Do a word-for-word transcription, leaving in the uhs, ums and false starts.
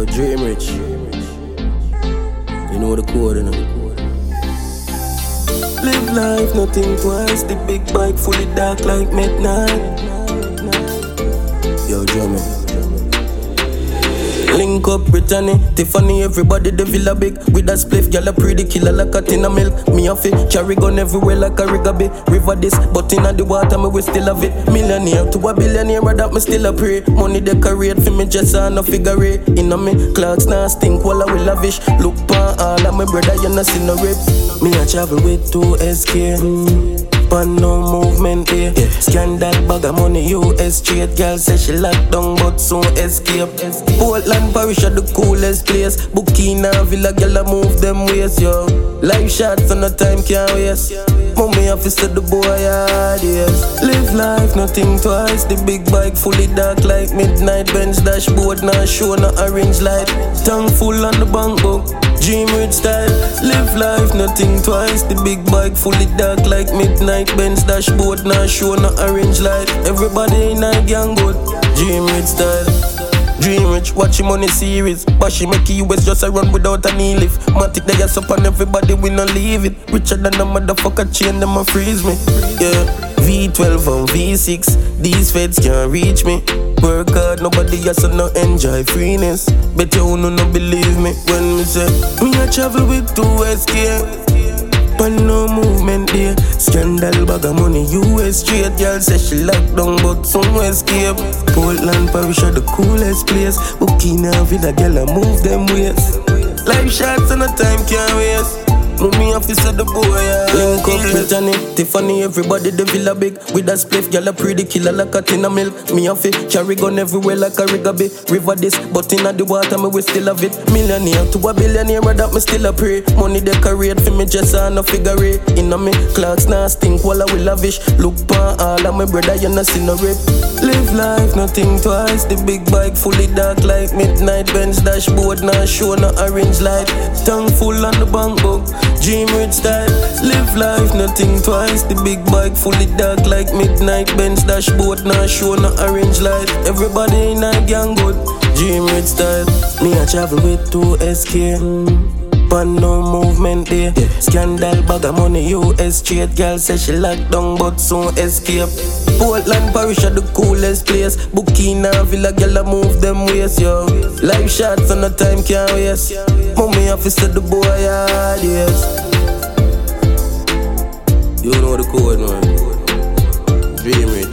Dream Rich. You know the code, you know. Live life, nothing twice. The big bike fully dark like midnight. Yo, Drummer. Link up Brittany, Tiffany, everybody the villa big. With a spliff, gyal a pretty killer like a tin of milk. Me a fi carry gun everywhere like a rigaby. River this, but inna the water me we still have it. Millionaire to a billionaire, that me still a pray. Money decorate for me just on a figure eight. Inna me clocks now stink while I will lavish. Look pan all of my brother, you not see no rip. Me a travel with two S K. Mm. Pan no movement here. Yeah. Scandal bag of money, U S straight. Girl say she locked down but soon escape. Portland Parish are the coolest place. Burkina Villa, girl a move them ways, yo. Live shots and no time can't waste. Mommy officer the boy hard, yes. Live life, nothing twice. The big bike fully dark like midnight. Bench dashboard, now show no orange light. Tongue full on the bank book. Dream Rich style. Live life, nothing twice. The big bike fully dark like midnight. Benz dashboard, now show no orange light. Everybody in a gang good. Dream Rich style. Dream Rich, watch him on the series. Bashi make U S just a run without a knee lift. Matic they ass up and everybody we not leave it. Richer than a motherfucker chain, them a freeze me. Yeah, V twelve and V six. These feds can't reach me. Work hard, nobody else no enjoy freeness. Bet you no no believe me when me say me a travel with two S K. But no movement there. Scandal bag of money, U S straight. Girl say she locked down but some escape. Portland Parish are the coolest place. Burkina Villa, girl a move them ways. Live shots and the time can't waste. Mommy officer the boy, yeah. Link up Brittany, Tiffany, everybody the villa big. With a spliff, gyal a pretty killer like a tin of milk. Me a fi carry gun everywhere like a rigaby. River this, but inna the water me we still have it. Millionaire to a billionaire, that me still a pray. Money decorate for me just on a figure eight. Inna me clocks now stink while I will lavish. Look pan all of my brother, you not see no rip. Live life, nothing twice. The big bike fully dark like midnight. Bench dashboard now show no orange light. Tongue full on the bank book. Dream Rich style. Live life, nothing twice. The big bike fully dark like midnight. Benz dashboard now show no orange light. Everybody in a gang good. Dream Rich style. Me a travel with two S K. Mm. Pan no movement there. Yeah. Scandal bag of money, U S straight. Girl say she locked down but soon escape. Portland Parish are the coolest place. Burkina Villa, girl a move them ways, yo. Live shots and no time can't waste. Mommy officer the boy hard, yes. You know the code, man. Dream Rich.